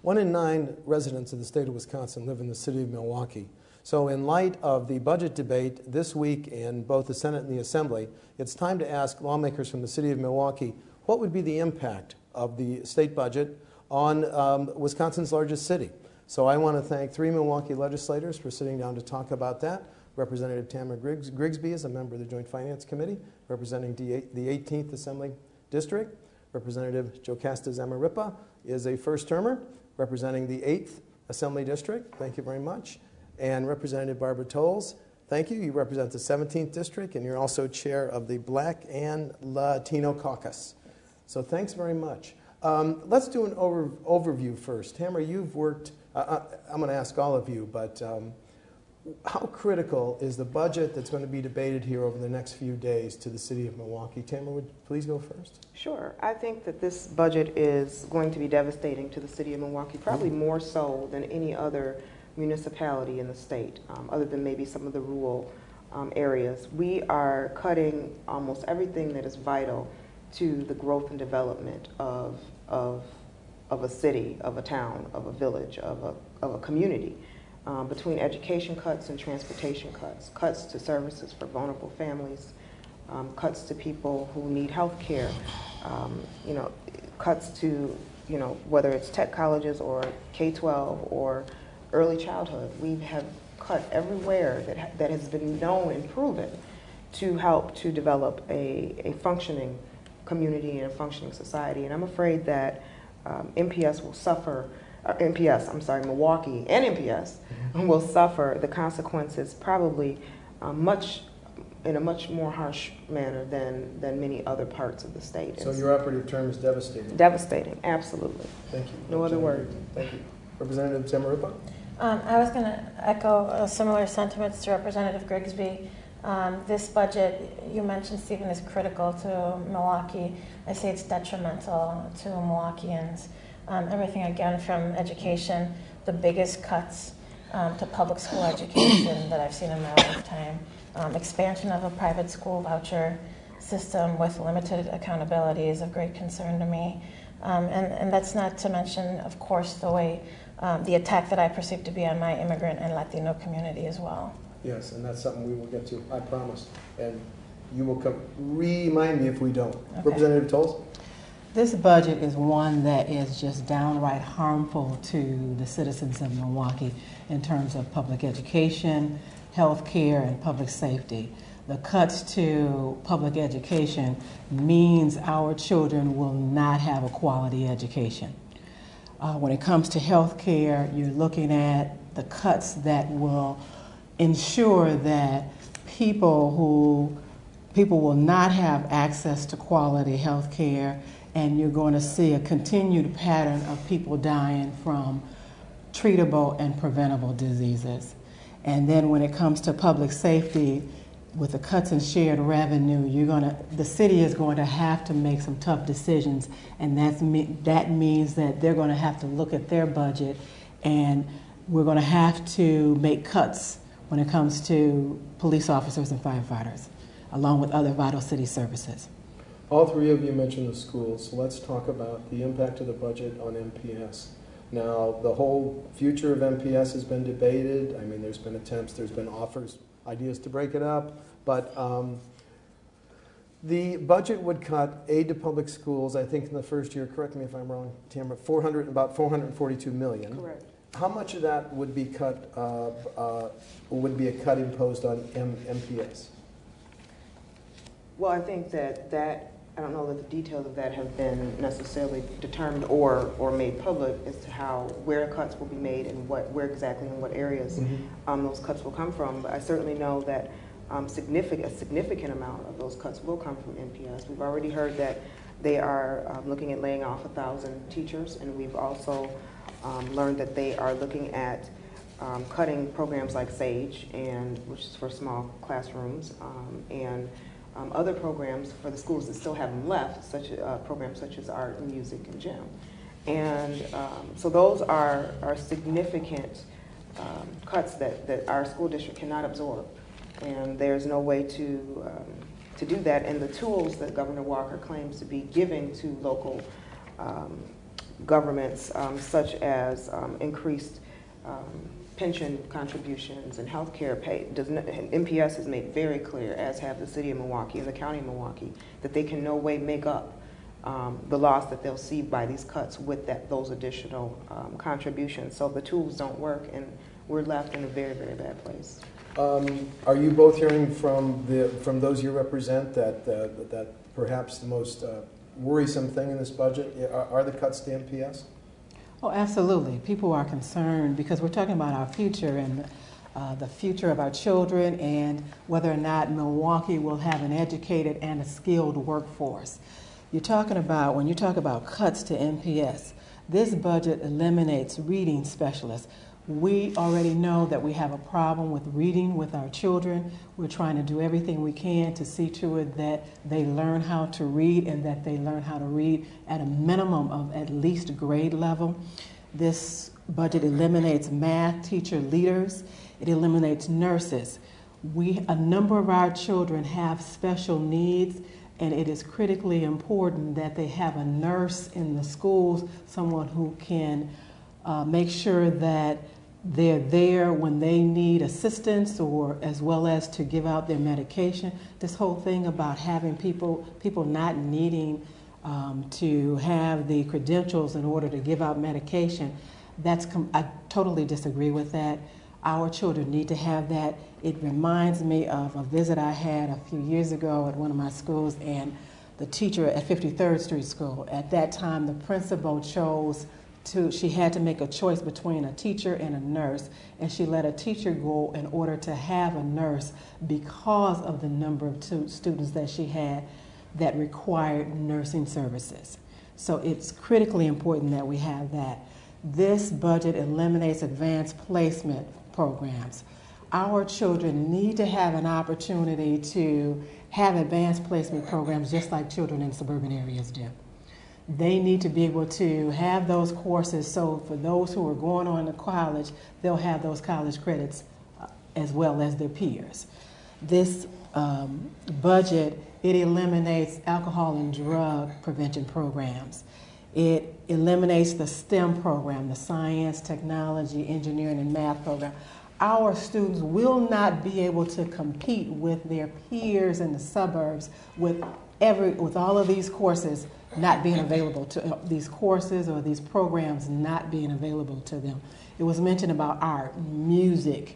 1 in 9 residents of the state of Wisconsin live in the city of Milwaukee. So in light of the budget debate this week in both the Senate and the Assembly, it's time to ask lawmakers from the city of Milwaukee what would be the impact of the state budget on Wisconsin's largest city. So I want to thank 3 Milwaukee legislators for sitting down to talk about that. Representative Tamara Grigsby is a member of the Joint Finance Committee, representing the 18th Assembly District. Representative Jocasta Zamarripa is a first-termer, representing the 8th Assembly District. Thank you very much. And Representative Barbara Tolles, thank you. You represent the 17th District, and you're also chair of the Black and Latino Caucus. So thanks very much. Let's do an overview first. Tamara, you've worked, I'm going to ask all of you, but how critical is the budget that's going to be debated here over the next few days to the city of Milwaukee? Tamara, would you please go first? Sure. I think that this budget is going to be devastating to the city of Milwaukee, probably more so than any other municipality in the state, other than maybe some of the rural areas. We are cutting almost everything that is vital to the growth and development of a city, of a town, of a village, of a community. Between education cuts and transportation cuts, cuts to services for vulnerable families, cuts to people who need health care, cuts to, whether it's tech colleges or K-12 or early childhood. We have cut everywhere that has been known and proven to help to develop a functioning community and a functioning society. And I'm afraid that MPS will suffer, Milwaukee and MPS will suffer the consequences probably in a much more harsh manner than many other parts of the state. So your operative term is devastating? Devastating, absolutely. Thank you. No other word. Thank you. Representative Zamarripa? I was going to echo similar sentiments to Representative Grigsby. This budget, you mentioned, Stephen, is critical to Milwaukee. I say it's detrimental to Milwaukeeans. Everything, again, from education, the biggest cuts to public school education that I've seen in my lifetime. Expansion of a private school voucher system with limited accountability is of great concern to me. And that's not to mention, of course, the attack that I perceive to be on my immigrant and Latino community as well. Yes, and that's something we will get to, I promise. And you will remind me if we don't. Okay. Representative Tolles? This budget is one that is just downright harmful to the citizens of Milwaukee in terms of public education, health care, and public safety. The cuts to public education means our children will not have a quality education. When it comes to health care, you're looking at the cuts that will ensure that people will not have access to quality health care, and you're going to see a continued pattern of people dying from treatable and preventable diseases. And then when it comes to public safety, with the cuts in shared revenue, the city is going to have to make some tough decisions, and that means that they're going to have to look at their budget, and we're going to have to make cuts when it comes to police officers and firefighters, along with other vital city services. All three of you mentioned the schools, so let's talk about the impact of the budget on MPS. Now, the whole future of MPS has been debated. I mean, there's been attempts, there's been offers, ideas to break it up, but the budget would cut aid to public schools, I think in the first year, correct me if I'm wrong, Tamara, about $442 million. Correct. How much of that would be cut? Would be a cut imposed on MPS? Well, I think that I don't know that the details of that have been necessarily determined or made public as to where cuts will be made and where exactly in what areas those cuts will come from. But I certainly know that a significant amount of those cuts will come from MPS. We've already heard that they are looking at laying off 1,000 teachers, and we've also learned that they are looking at cutting programs like SAGE, which is for small classrooms, and other programs for the schools that still have them left, programs such as art and music and gym. And so those are significant cuts that our school district cannot absorb. And there's no way to do that. And the tools that Governor Walker claims to be giving to local governments, such as increased pension contributions and health care pay. MPS has made very clear, as have the city of Milwaukee and the county of Milwaukee, that they can in no way make up the loss that they'll see by these cuts with those additional contributions. So the tools don't work, and we're left in a very, very bad place. Are you both hearing from those you represent that perhaps the most worrisome thing in this budget are the cuts to MPS? Oh, absolutely. People are concerned because we're talking about our future and the future of our children and whether or not Milwaukee will have an educated and a skilled workforce. You're talking about, when you talk about cuts to MPS, this budget eliminates reading specialists. We already know that we have a problem with reading with our children. We're trying to do everything we can to see to it that they learn how to read and that they learn how to read at a minimum of at least grade level. This budget eliminates math teacher leaders. It eliminates nurses. A number of our children have special needs, and it is critically important that they have a nurse in the schools, someone who can make sure that they're there when they need assistance, or as well as to give out their medication. This whole thing about having people not needing to have the credentials in order to give out medication, I totally disagree with that. Our children need to have that. It reminds me of a visit I had a few years ago at one of my schools, and the teacher at 53rd Street School, at that time the principal she had to make a choice between a teacher and a nurse, and she let a teacher go in order to have a nurse because of the number of students that she had that required nursing services. So it's critically important that we have that. This budget eliminates advanced placement programs. Our children need to have an opportunity to have advanced placement programs just like children in suburban areas do. They need to be able to have those courses, so for those who are going on to college, they'll have those college credits as well as their peers. This budget, it eliminates alcohol and drug prevention programs. It eliminates the STEM program, the science, technology, engineering, and math program. Our students will not be able to compete with their peers in the suburbs with all of these courses not being available to these courses or these programs not being available to them. It was mentioned about art, music,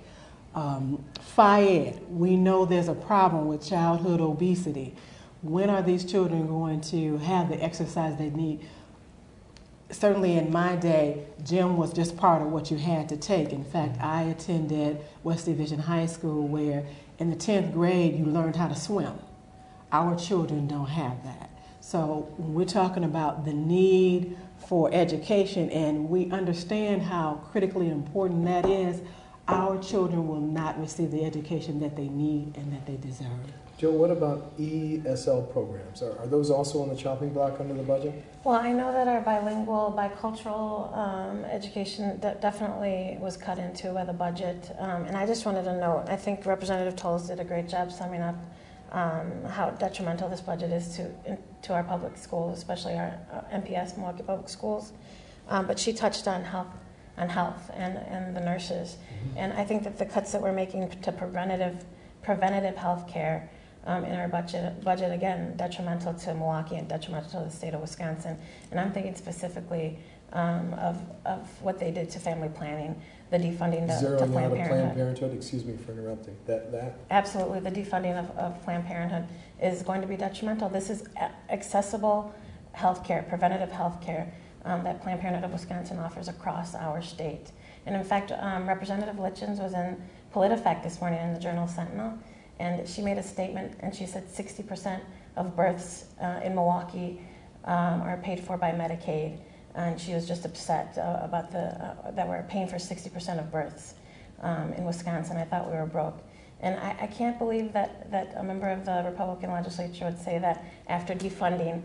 Phi-Ed. We know there's a problem with childhood obesity. When are these children going to have the exercise they need? Certainly in my day, gym was just part of what you had to take. In fact, I attended West Division High School where in the 10th grade you learned how to swim. Our children don't have that. So when we're talking about the need for education and we understand how critically important that is, our children will not receive the education that they need and that they deserve. Jill, what about ESL programs? Are those also on the chopping block under the budget? Well, I know that our bilingual, bicultural education definitely was cut into by the budget. And I just wanted to note, I think Representative Tolles did a great job summing up how detrimental this budget is to our public schools, especially our MPS, Milwaukee Public Schools. But she touched on health and the nurses. Mm-hmm. And I think that the cuts that we're making to preventative health care in our budget, again, detrimental to Milwaukee and detrimental to the state of Wisconsin. And I'm thinking specifically of what they did to family planning, the defunding to Planned Parenthood. Excuse me for interrupting. That? Absolutely, the defunding of Planned Parenthood is going to be detrimental. This is accessible health care, preventative health care that Planned Parenthood of Wisconsin offers across our state. And in fact, Representative Litchens was in PolitiFact this morning in the Journal Sentinel, and she made a statement, and she said 60% of births in Milwaukee are paid for by Medicaid, and she was just upset about that we're paying for 60% of births in Wisconsin. I thought we were broke. And I can't believe that a member of the Republican legislature would say that after defunding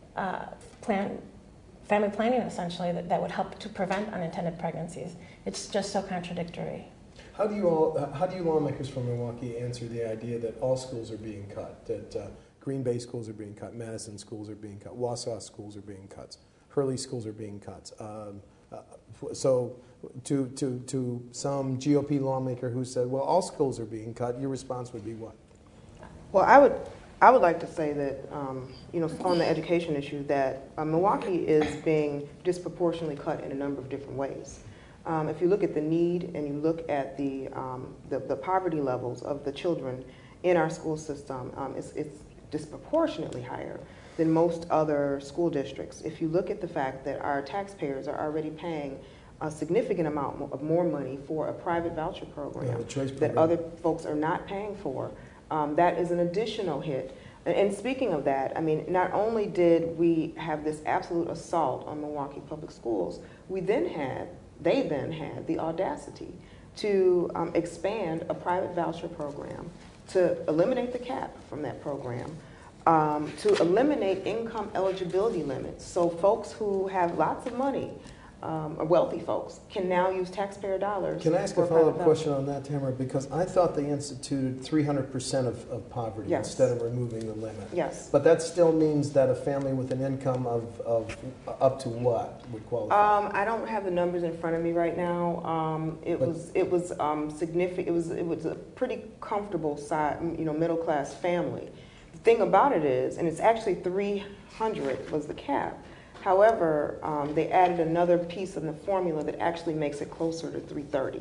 family planning, essentially, that would help to prevent unintended pregnancies. It's just so contradictory. How do you lawmakers from Milwaukee answer the idea that all schools are being cut, that Green Bay schools are being cut, Madison schools are being cut, Wausau schools are being cut? Hurley schools are being cut. So to some GOP lawmaker who said, well, all schools are being cut, your response would be what? Well, I would like to say that, you know, on the education issue, that Milwaukee is being disproportionately cut in a number of different ways. If you look at the need and you look at the poverty levels of the children in our school system, it's disproportionately higher than most other school districts. If you look at the fact that our taxpayers are already paying a significant amount of more money for a private voucher program, that other folks are not paying for, that is an additional hit. And speaking of that, I mean, not only did we have this absolute assault on Milwaukee Public Schools, they then had the audacity to expand a private voucher program, to eliminate the cap from that program, to eliminate income eligibility limits. So folks who have lots of money, wealthy folks, can now use taxpayer dollars. Can I ask a follow-up question on that, Tamara? Because I thought they instituted 300% of poverty instead of removing the limit. Yes. But that still means that a family with an income of up to what would qualify? I don't have the numbers in front of me right now. It was significant. It was a pretty comfortable size, you know, middle class family. The thing about it is, and it's actually 300 was the cap. However, they added another piece in the formula that actually makes it closer to 330.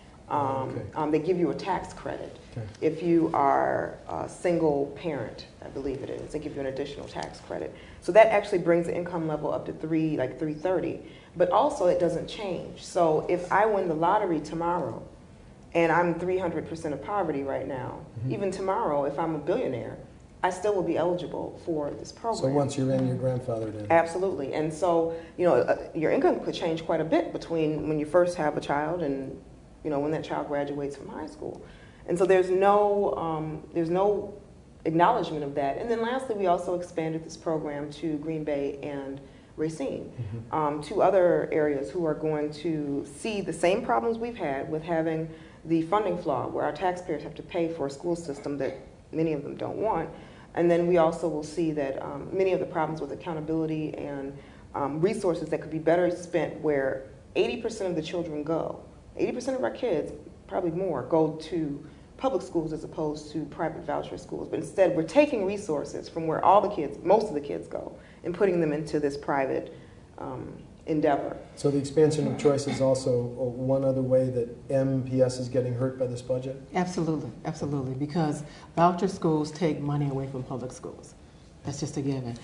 They give you a tax credit. Okay. If you are a single parent, I believe it is, they give you an additional tax credit. So that actually brings the income level up to 330. But also it doesn't change. So if I win the lottery tomorrow, and I'm 300% of poverty right now, even tomorrow, if I'm a billionaire, I still will be eligible for this program. So once you're in, your grandfathered in. Absolutely. And so, you know, your income could change quite a bit between when you first have a child and, you know, when that child graduates from high school. And so there's no acknowledgement of that. And then lastly, we also expanded this program to Green Bay and Racine, two other areas who are going to see the same problems we've had with having the funding flaw, where our taxpayers have to pay for a school system that many of them don't want. And then we also will see that many of the problems with accountability and resources that could be better spent, where 80% of the children go, 80% of our kids, probably more, go to public schools as opposed to private voucher schools. But instead, we're taking resources from where all the kids, most of the kids go, and putting them into this private endeavor. So the expansion of choice is also one other way that MPS is getting hurt by this budget? Absolutely, absolutely, because voucher schools take money away from public schools. That's just a given.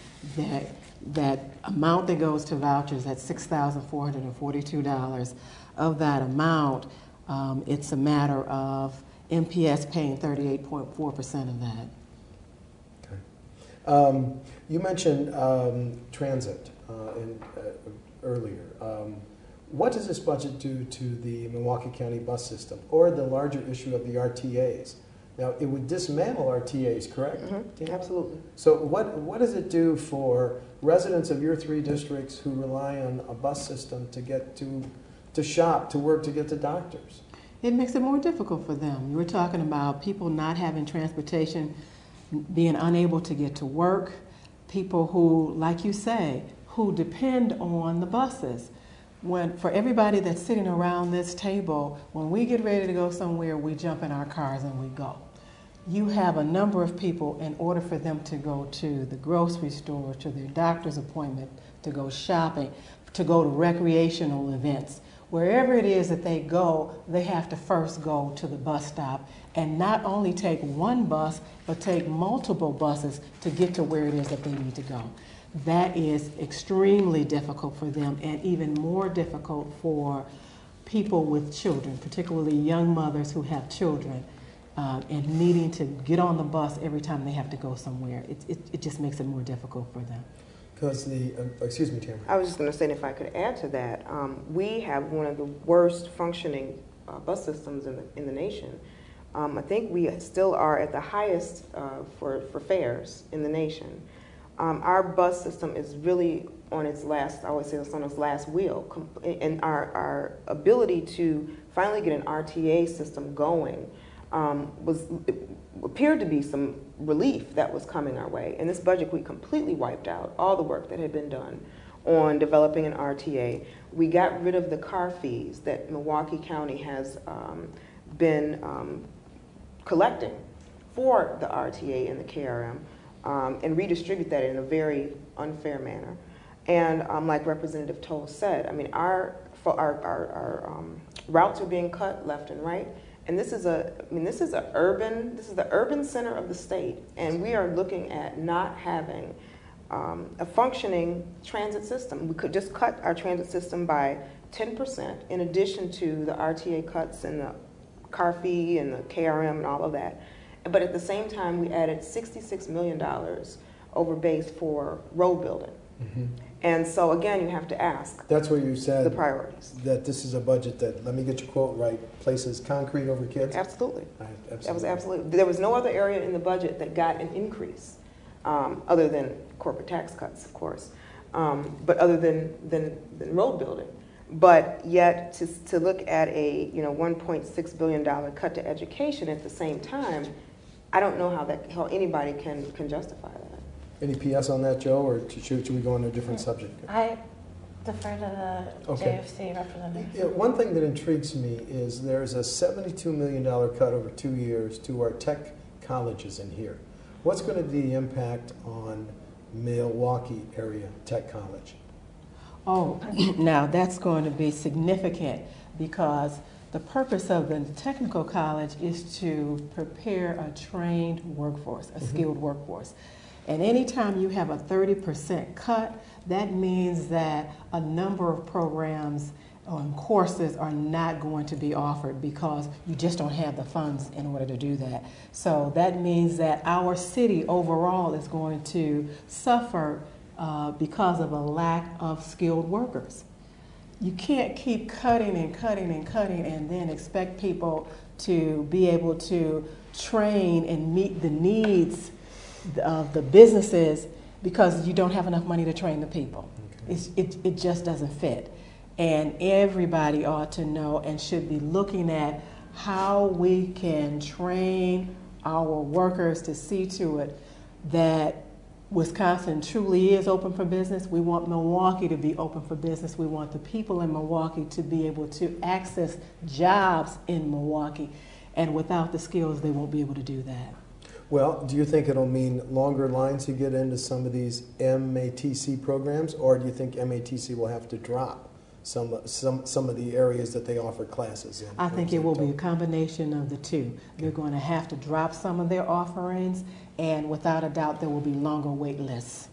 That amount that goes to vouchers, that's $6,442. Of that amount, it's a matter of MPS paying 38.4% of that. Okay. You mentioned transit earlier. What does this budget do to the Milwaukee County bus system, or the larger issue of the RTAs? Now, it would dismantle RTAs, correct? Absolutely. So what does it do for residents of your three districts who rely on a bus system to get to shop, to work, to get to doctors? It makes it more difficult for them. You were talking about people not having transportation, being unable to get to work, people who, like you say, who depend on the buses. For everybody that's sitting around this table, when we get ready to go somewhere, we jump in our cars and we go. You have a number of people, in order for them to go to the grocery store, to their doctor's appointment, to go shopping, to go to recreational events, wherever it is that they go, they have to first go to the bus stop and not only take one bus, but take multiple buses to get to where it is that they need to go. That is extremely difficult for them, and even more difficult for people with children, particularly young mothers who have children, and needing to get on the bus every time they have to go somewhere. It just makes it more difficult for them. Because excuse me, Tamara. I was just going to say, if I could add to that, we have one of the worst functioning bus systems in the nation. I think we still are at the highest for fares in the nation. Our bus system is really on its last, I always say it's on its last wheel. And our ability to finally get an RTA system going appeared to be some relief that was coming our way. In this budget, we completely wiped out all the work that had been done on developing an RTA. We got rid of the car fees that Milwaukee County has been collecting for the RTA and the KRM, and redistribute that in a very unfair manner. And like Representative Toll said, I mean, our routes are being cut left and right. And this is the urban center of the state, and we are looking at not having a functioning transit system. We could just cut our transit system by 10% in addition to the RTA cuts and the car fee and the KRM and all of that. But at the same time, we added $66 million over base for road building. Mm-hmm. And so again, you have to ask. That's where you said the priorities. That this is a budget that, let me get your quote right, places concrete over kids? Absolutely. Absolutely. That was absolutely. There was no other area in the budget that got an increase, other than corporate tax cuts, of course, but other than road building. But yet to look at a $1.6 billion cut to education at the same time, I don't know how anybody can justify that. Any PS on that, Joe, or should we go on to a different subject? I defer to the JFC representative. Yeah, one thing that intrigues me is there's a $72 million cut over 2 years to our tech colleges in here. What's going to be the impact on Milwaukee area tech college? Oh, now that's going to be significant because the purpose of the technical college is to prepare a trained workforce, a skilled workforce. And anytime you have a 30% cut, that means that a number of programs and courses are not going to be offered because you just don't have the funds in order to do that. So that means that our city overall is going to suffer because of a lack of skilled workers. You can't keep cutting and cutting and cutting and then expect people to be able to train and meet the needs of the businesses because you don't have enough money to train the people. Okay. It just doesn't fit. And everybody ought to know and should be looking at how we can train our workers to see to it that Wisconsin truly is open for business. We want Milwaukee to be open for business. We want the people in Milwaukee to be able to access jobs in Milwaukee. And without the skills, they won't be able to do that. Well, do you think it'll mean longer lines to get into some of these MATC programs, or do you think MATC will have to drop some of the areas that they offer classes in? I think it will be a combination of the two. They're going to have to drop some of their offerings, and without a doubt, there will be longer wait lists.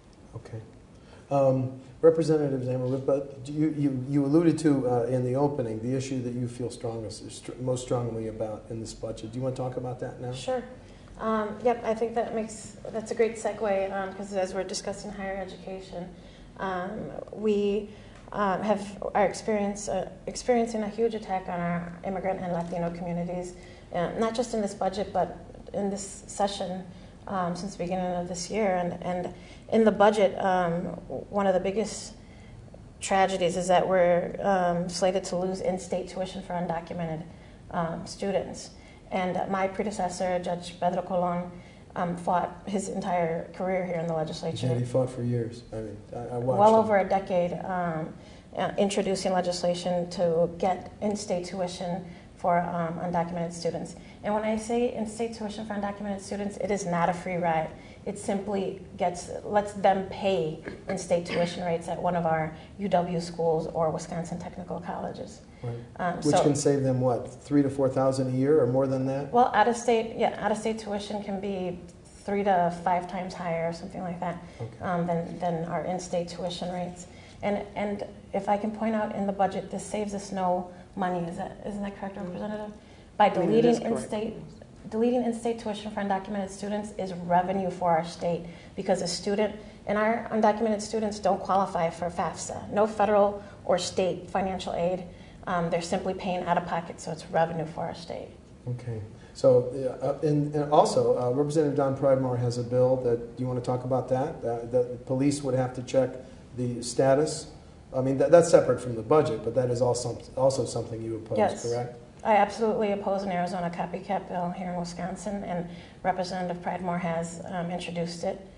Okay. Representative Zimmerman, but you alluded to in the opening the issue that you feel most strongly about in this budget. Do you want to talk about that now? Sure. Yep, I think that's a great segue because as we're discussing higher education, we are experiencing a huge attack on our immigrant and Latino communities, not just in this budget, but in this session since the beginning of this year. And in the budget, one of the biggest tragedies is that we're slated to lose in-state tuition for undocumented students. And my predecessor, Judge Pedro Colon, fought his entire career here in the legislature. Yeah, he fought for years. I mean, I watched well him. over a decade, introducing legislation to get in-state tuition for undocumented students. And when I say in-state tuition for undocumented students, it is not a free ride. It simply lets them pay in-state tuition rates at one of our UW schools or Wisconsin technical colleges. Right. Which can save them what, $3,000 to $4,000 a year, or more than that? Well, out-of-state tuition can be 3 to 5 times higher, or something like that, okay, than our in-state tuition rates. And if I can point out in the budget, this saves us no money. Isn't that correct, Representative? By deleting in-state tuition for undocumented students is revenue for our state, because a student and our undocumented students don't qualify for FAFSA, no federal or state financial aid. They're simply paying out of pocket, so it's revenue for our state. Okay. So, and also, Representative Don Pridemore has a bill that, do you want to talk about that? The police would have to check the status. I mean, that's separate from the budget, but that is also something you oppose, yes, correct? I absolutely oppose an Arizona copycat bill here in Wisconsin, and Representative Pridemore has introduced it.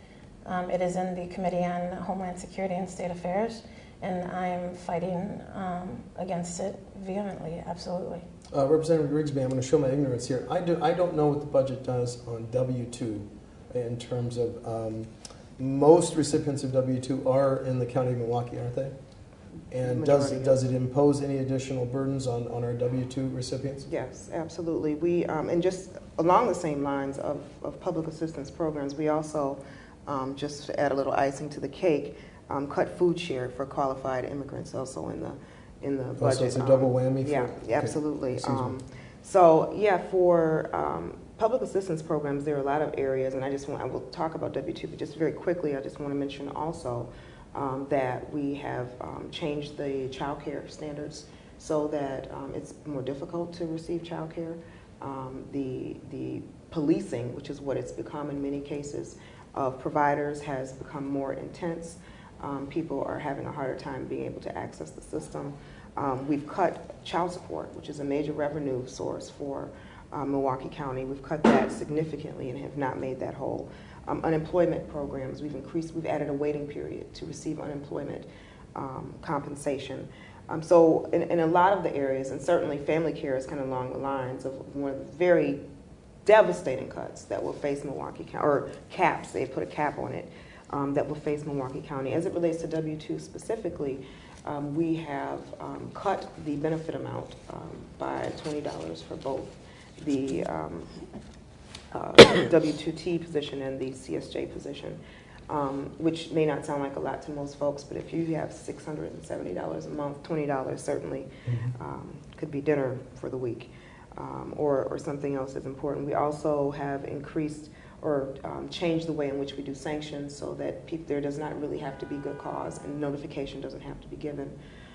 It is in the Committee on Homeland Security and State Affairs, and I am fighting against it vehemently, absolutely. Representative Grigsby, I'm going to show my ignorance here. I don't know what the budget does on W-2 in terms of most recipients of W-2 are in the county of Milwaukee, aren't they? And does it impose any additional burdens on our W-2 recipients? Yes, absolutely. We and just along the same lines of public assistance programs, we also just to add a little icing to the cake, cut food share for qualified immigrants also in the budget. So it's a double whammy. Yeah, okay. absolutely. So yeah, for public assistance programs, there are a lot of areas, and I will talk about W-2, but just very quickly, I just want to mention also that we have changed the child care standards so that it's more difficult to receive child care. The policing, which is what it's become in many cases, of providers has become more intense. People are having a harder time being able to access the system. We've cut child support, which is a major revenue source for Milwaukee County. We've cut that significantly and have not made that whole. Unemployment programs, we've added a waiting period to receive unemployment compensation. So in a lot of the areas, and certainly family care is kind of along the lines of one of the very devastating cuts that will face Milwaukee County, or caps, they put a cap on it, that will face Milwaukee County. As it relates to W-2 specifically, we have cut the benefit amount by $20 for both the W-2T position and the CSJ position, which may not sound like a lot to most folks, but if you have $670 a month, $20 certainly could be dinner for the week, or something else that's important. We also have increased or changed the way in which we do sanctions so that there does not really have to be good cause and notification doesn't have to be given.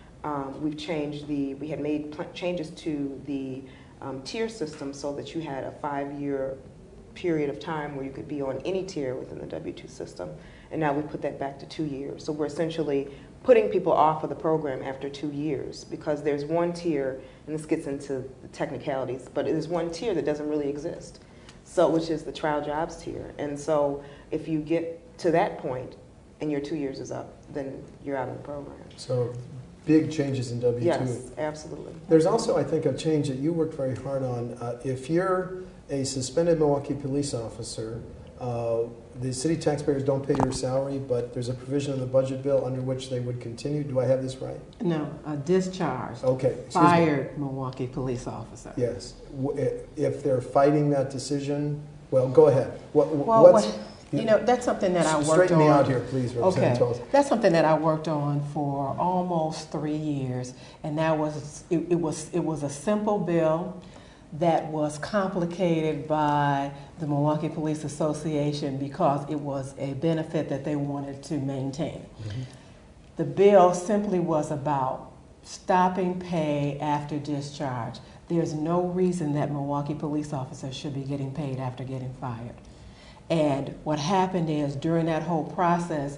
We had made changes to the tier system so that you had a 5-year period of time where you could be on any tier within the W-2 system, and now we put that back to 2 years. So we're essentially putting people off of the program after 2 years because there's one tier, and this gets into the technicalities, but there's one tier that doesn't really exist, so which is the trial jobs tier. And so if you get to that point and your 2 years is up, then you're out of the program. So big changes in W-2. Yes, absolutely. There's also, I think, a change that you worked very hard on. If you're a suspended Milwaukee police officer, the city taxpayers don't pay your salary, but there's a provision in the budget bill under which they would continue. Do I have this right? No, a discharged, okay, fired Milwaukee police officer. Yes. If they're fighting that decision, well, go ahead. That's something that I worked on. Straighten me out here, please, Representative Okay, that's something that I worked on for almost 3 years, and that was it was a simple bill that was complicated by the Milwaukee Police Association because it was a benefit that they wanted to maintain. Mm-hmm. The bill simply was about stopping pay after discharge. There's no reason that Milwaukee police officers should be getting paid after getting fired. And what happened is during that whole process,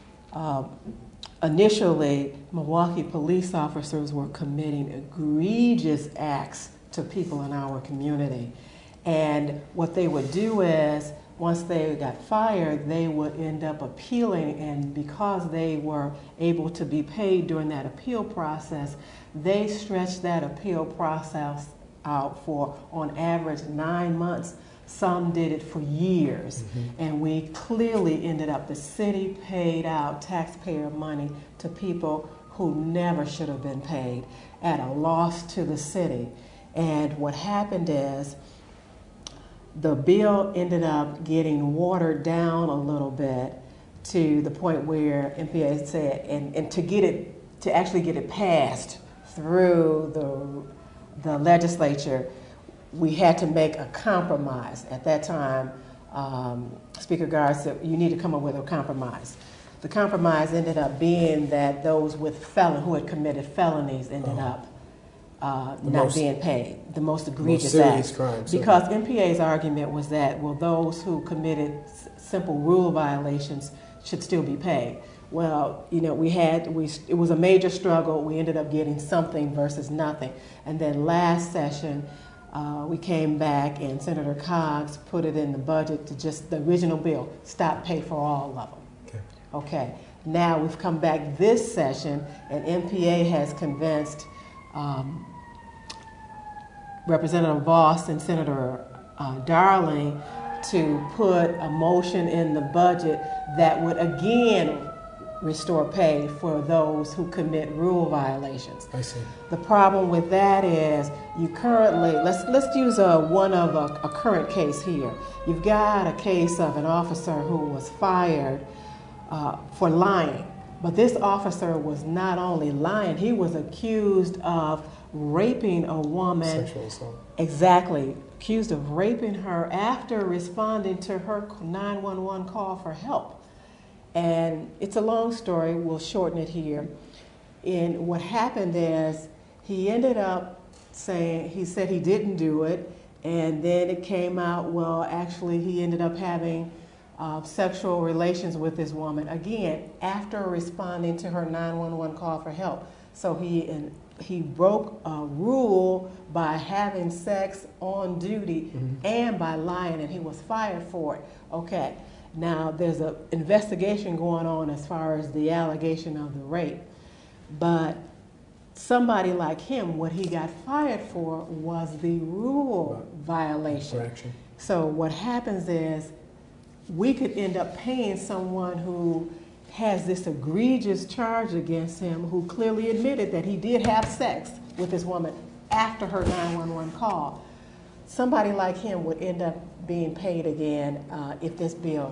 initially Milwaukee police officers were committing egregious acts to people in our community. And what they would do is, once they got fired, they would end up appealing, and because they were able to be paid during that appeal process, they stretched that appeal process out for, on average, 9 months. Some did it for years. Mm-hmm. And we clearly ended up, the city paid out taxpayer money to people who never should have been paid at a loss to the city. And what happened is the bill ended up getting watered down a little bit to the point where MPA said, and to actually get it passed through the legislature, we had to make a compromise. At that time, Speaker Gard said, you need to come up with a compromise. The compromise ended up being that those with who had committed felonies ended up not being paid, the most egregious acts. Crimes, because MPA's argument was that, well, those who committed simple rule violations should still be paid. Well, it was a major struggle. We ended up getting something versus nothing. And then last session, we came back and Senator Cox put it in the budget to just the original bill, stop pay for all of them. Okay. Okay. Now we've come back this session and MPA has convinced Representative Voss and Senator Darling to put a motion in the budget that would again restore pay for those who commit rule violations. I see. The problem with that is you currently, let's use a current case here. You've got a case of an officer who was fired for lying. But this officer was not only lying, he was accused of raping a woman. Sexual assault. Exactly. Accused of raping her after responding to her 911 call for help. And it's a long story, we'll shorten it here. And what happened is he ended up saying, he said he didn't do it, and then it came out, well, actually he ended up having sexual relations with this woman, again, after responding to her 911 call for help. So he broke a rule by having sex on duty and by lying, and he was fired for it. Okay. Now, there's an investigation going on as far as the allegation of the rape, but somebody like him, what he got fired for was the rule violation. Infraction. So what happens is we could end up paying someone who has this egregious charge against him, who clearly admitted that he did have sex with this woman after her 911 call. Somebody like him would end up being paid again if this bill,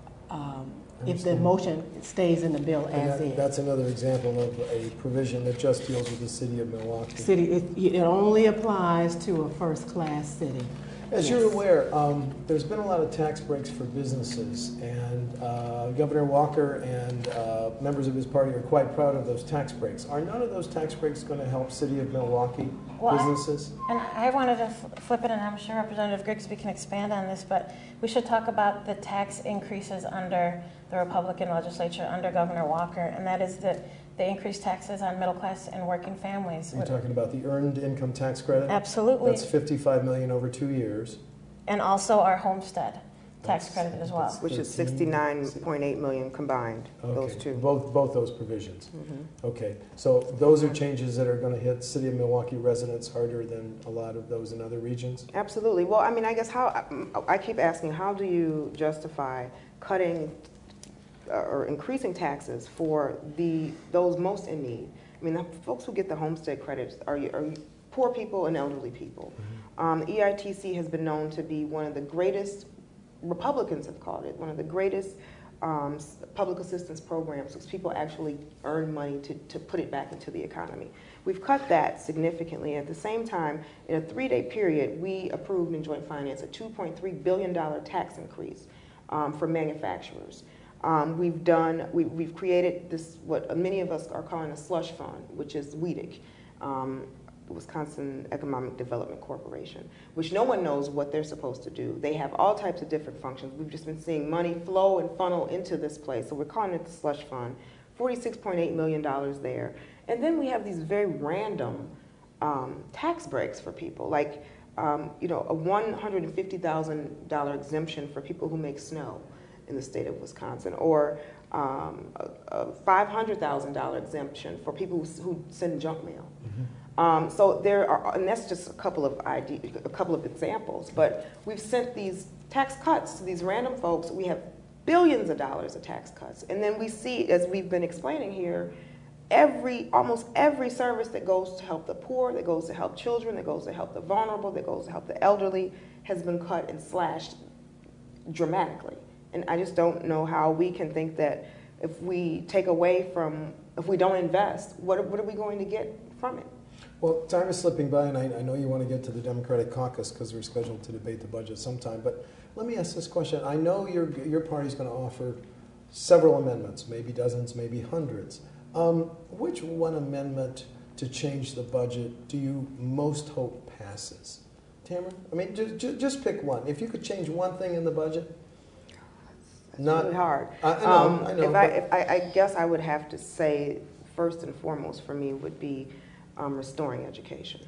if the motion stays in the bill as is. That's another example of a provision that just deals with the city of Milwaukee. It only applies to a first-class city. As you're aware, there's been a lot of tax breaks for businesses, and Governor Walker and members of his party are quite proud of those tax breaks. Are none of those tax breaks going to help City of Milwaukee businesses? And I wanted to flip it, and I'm sure Representative Grigsby can expand on this, but we should talk about the tax increases under the Republican legislature, under Governor Walker, and that is the increased taxes on middle class and working families. You're talking about the earned income tax credit? Absolutely. That's $55 million over 2 years. And also our homestead tax credit as well. Which is 69.8 million combined, those two. Both those provisions. Okay, so those are changes that are going to hit City of Milwaukee residents harder than a lot of those in other regions? Absolutely. Well, I mean, I guess I keep asking, how do you justify cutting or increasing taxes for those most in need? I mean, the folks who get the homestead credits are poor people and elderly people. The EITC has been known to be one of the greatest, Republicans have called it, one of the greatest public assistance programs, because people actually earn money to put it back into the economy. We've cut that significantly. At the same time, in a 3-day period, we approved in joint finance a $2.3 billion tax increase for manufacturers. We've created this, what many of us are calling a slush fund, which is WEDC, Wisconsin Economic Development Corporation, which no one knows what they're supposed to do. They have all types of different functions. We've just been seeing money flow and funnel into this place, so we're calling it the slush fund. $46.8 million there. And then we have these very random tax breaks for people, like a $150,000 exemption for people who make snow in the state of Wisconsin, or a $500,000 exemption for people who send junk mail. So there are, and that's just a couple of examples. But we've sent these tax cuts to these random folks. We have billions of dollars of tax cuts, and then we see, as we've been explaining here, almost every service that goes to help the poor, that goes to help children, that goes to help the vulnerable, that goes to help the elderly, has been cut and slashed dramatically. And I just don't know how we can think that if we take away from, if we don't invest, what are we going to get from it? Well, time is slipping by, and I know you want to get to the Democratic caucus because we're scheduled to debate the budget sometime, but let me ask this question. I know your party's going to offer several amendments, maybe dozens, maybe hundreds. Which one amendment to change the budget do you most hope passes? Tamara? I mean, just pick one. If you could change one thing in the budget. It's really hard. I know. I guess I would have to say, first and foremost for me would be restoring education.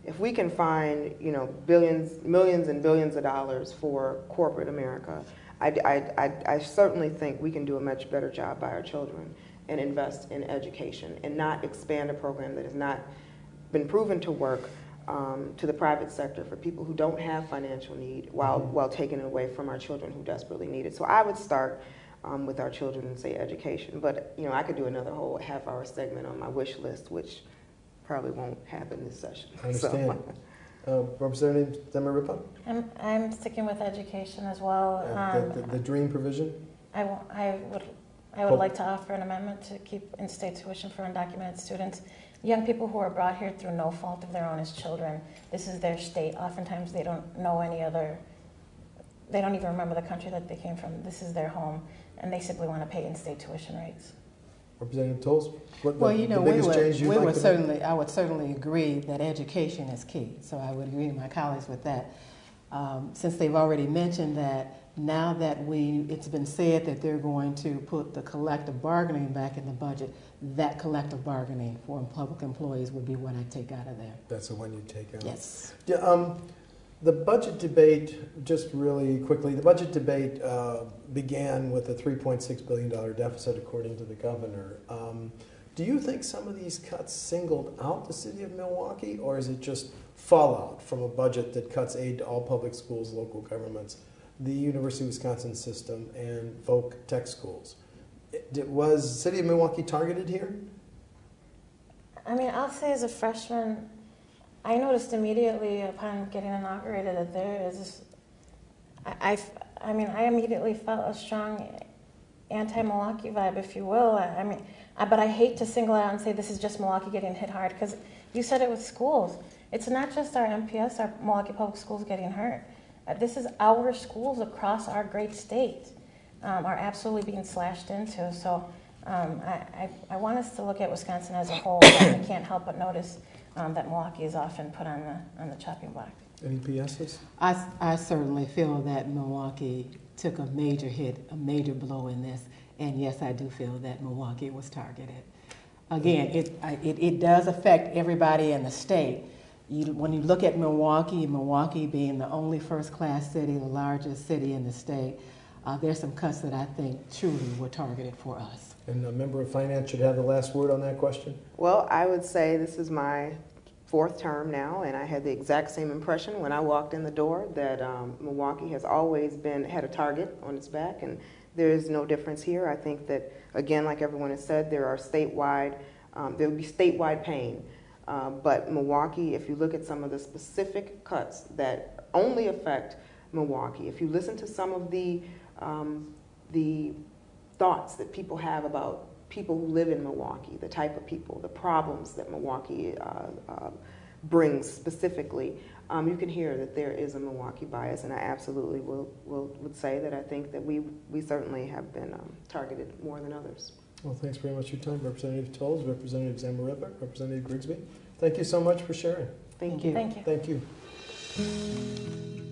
if we can find, you know, millions and billions of dollars for corporate America, I certainly think we can do a much better job by our children and invest in education and not expand a program that has not been proven to work to the private sector for people who don't have financial need while taking it away from our children who desperately need it. So I would start with our children and say education. But, you know, I could do another whole half-hour segment on my wish list, which probably won't happen this session. I understand. Representative Zamarripa? I'm sticking with education as well. The dream provision? I would like to offer an amendment to keep in-state tuition for undocumented students. Young people who are brought here through no fault of their own as children. This is their state. Oftentimes they don't know any other, they don't even remember the country that they came from. This is their home, and they simply want to pay in-state tuition rates. Representative Tolles? Well, you know, I would certainly agree that education is key. So I would agree with my colleagues with that. Since they've already mentioned that, now that it's been said that they're going to put the collective bargaining back in the budget, that collective bargaining for public employees would be what I take out of there. That's the one you take out? Yes. Yeah, the budget debate, just really quickly, the budget debate began with a $3.6 billion deficit, according to the governor. Do you think some of these cuts singled out the city of Milwaukee, or is it just fallout from a budget that cuts aid to all public schools, local governments, the University of Wisconsin system, and Volk Tech schools? Was the city of Milwaukee targeted here? I mean, I'll say as a freshman, I noticed immediately upon getting inaugurated that there is, I immediately felt a strong anti-Milwaukee vibe, if you will. But I hate to single out and say this is just Milwaukee getting hit hard, because you said it with schools. It's not just our MPS, our Milwaukee Public Schools getting hurt. This is our schools across our great state are absolutely being slashed into. So I want us to look at Wisconsin as a whole. I can't help but notice that Milwaukee is often put on the chopping block. Any PSs? I certainly feel that Milwaukee took a major hit, a major blow in this, and yes, I do feel that Milwaukee was targeted. Again, it does affect everybody in the state. When you look at Milwaukee being the only first-class city, the largest city in the state, there's some cuts that I think truly were targeted for us. And a member of finance should have the last word on that question. Well, I would say this is my fourth term now, and I had the exact same impression when I walked in the door that Milwaukee has always had a target on its back, and there is no difference here. I think that, again, like everyone has said, there will be statewide pain. But Milwaukee, if you look at some of the specific cuts that only affect Milwaukee, if you listen to some of the thoughts that people have about people who live in Milwaukee, the type of people, the problems that Milwaukee brings specifically, you can hear that there is a Milwaukee bias, and I absolutely would say that I think that we certainly have been targeted more than others. Well, thanks very much for your time, Representative Tolles, Representative Zamarripa, Representative Grigsby. Thank you so much for sharing. Thank you. Thank you. Thank you.